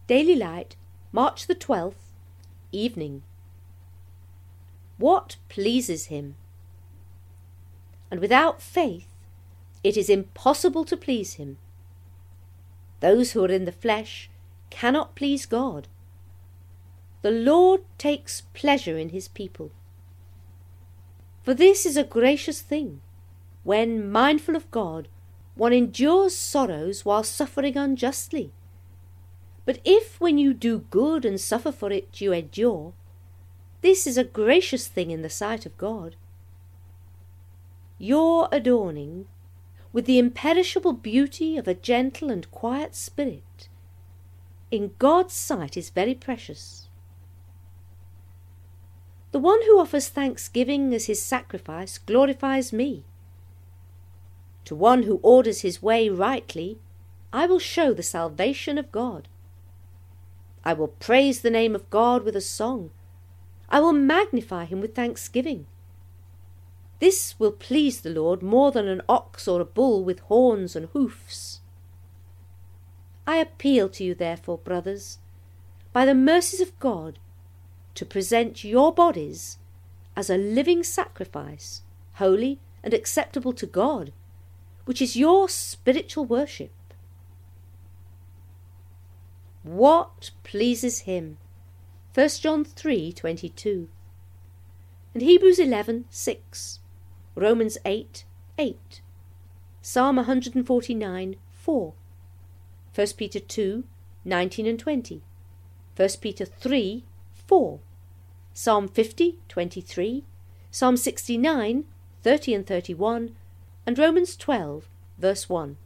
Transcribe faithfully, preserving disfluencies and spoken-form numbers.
Daily Light, March the twelfth, evening. What pleases him? And without faith it is impossible to please him. Those who are in the flesh cannot please God. The Lord takes pleasure in his people. For this is a gracious thing, when, mindful of God, one endures sorrows while suffering unjustly. But if when you do good and suffer for it you endure, this is a gracious thing in the sight of God. Your adorning with the imperishable beauty of a gentle and quiet spirit in God's sight is very precious. The one who offers thanksgiving as his sacrifice glorifies me. To one who orders his way rightly, I will show the salvation of God. I will praise the name of God with a song. I will magnify him with thanksgiving. This will please the Lord more than an ox or a bull with horns and hoofs. I appeal to you, therefore, brothers, by the mercies of God, to present your bodies as a living sacrifice, holy and acceptable to God, which is your spiritual worship. What pleases him? First John three twenty-two, and Hebrews eleven six, Romans eight eight, Psalm one forty-nine four, First Peter two nineteen and twenty, First Peter three four, Psalm fifty twenty-three, Psalm sixty-nine thirty and thirty-one, and Romans twelve verse one.